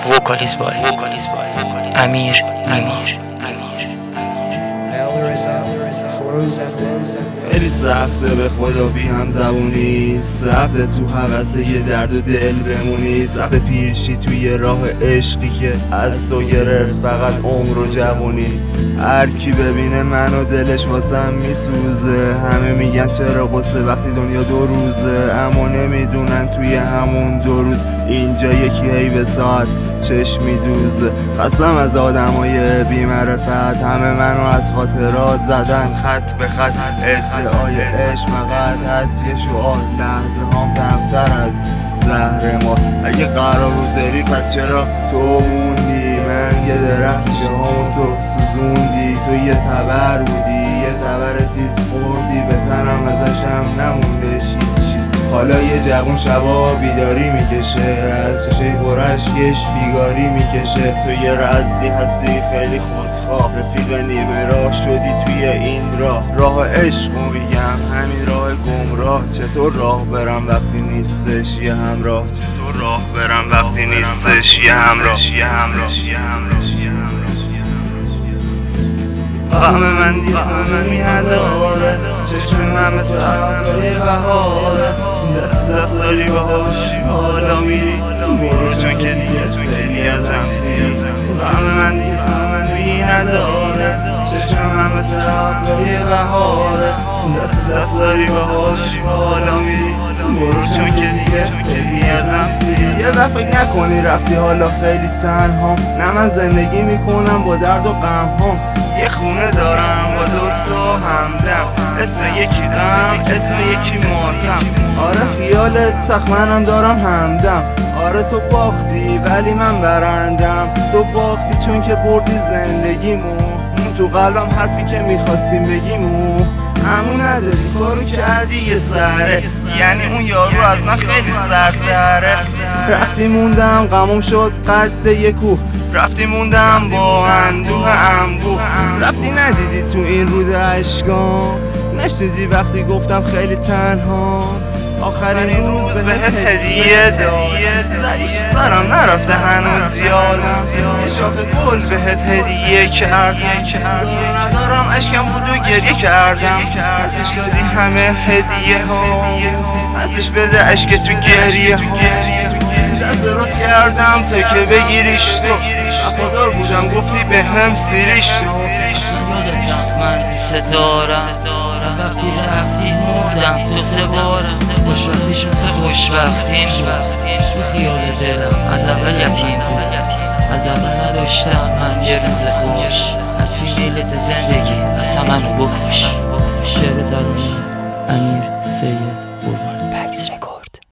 وکالیز بای امیر خیلی سخته به خدا بی هم زبونی، سخته تو حوث یه درد و دل بمونی، سخته پیرشی توی راه عشقی که از تو گرفت فقط عمر و جوونی. هر کی ببینه منو دلش واسم میسوزه، همه میگن چرا قصه وقتی دنیا دو روزه، اما نمیدونن توی همون 2 روز اینجا یکی هی به ساعت چشم میدوزه. خستم از آدمای بی معرفت، همه منو از خاطرات زدن خط به خط. ادعای عشق فقط هست یه شعار، لحظه هام تمتر از زهر ما. اگه قرار بود بری پس چرا تو موندی؟ من یه درخت همون تو سوزوندی، تو یه تبر بودی، یه تبر تیز خوردی، به تنم ازشم نمونده چیز. حالا یه جوون شبا بیداری میکشه، از چشه برشکش بیگاری میکشه. تو یه رزدی هستی خیلی خودخواه، رفیق نیمه راه شدی توی این راه عشق میگم، همین راه گمراه. چطور راه برم وقتی نیستش یه همراه؟ چطور راه برم وقتی نیستش یه همراه؟ غم من دیفهمی نداره، چشم من مثل ابرهای بهاره، دست داری باهاش حالا میری برو چون که دیگه خیلی ازم سیری. غم من دیفهمی نداره، چشم من مثل ابرهای بهاره، دست داری باهاش حالا میری برو چون که دیگه خیلی ازم سیری. یه وقت فکر نکنی رفتی حالا خیلی تنهام، نه من زندگی میکنم با درد و غم هام. یه خونه دارم با 2 تا همدم، اسم یکی غم اسم یکی ماتم. آره خیالت تخمنم دارم همدم، آره تو باختی ولی من برندم. تو باختی چون که بردی زندگیمو، تو قلبم حرفی که میخواستیم بگیمو همون نداری، کارو کردی یه سره، یعنی اون یارو از من خیلی سرتره. رفتی موندم غمم شد قد یه کوه، رفتی موندم با اندوه انبوه. رفتی ندیدی تو این رود اشکام، نشنیدی وقتی گفتم خیلی تنها. آخرین روز بهت هدیه داد، زدیش سرم نرفته هنوز یادم، یه شاخه گل بهت هدیه کردم. ندارم اشکم بود و گریه کردم، ازش دادی همه هدیه ها، ازش بده اشک تو گریه ها. دست راست کردم تو که بگیریش، تو وفادار بودم گفتی به هم سیریش. من دوست دارم، وقتی رفتی مردم 2-3 بار، خوشبختیش مثل خوشبختیم به خیال دلم. از اول یتیم بود، از اول نداشتم من یه روز خوش، هرچی میلت زندگی اصلا منو بکش. شعر ترانه امیر سید قربان.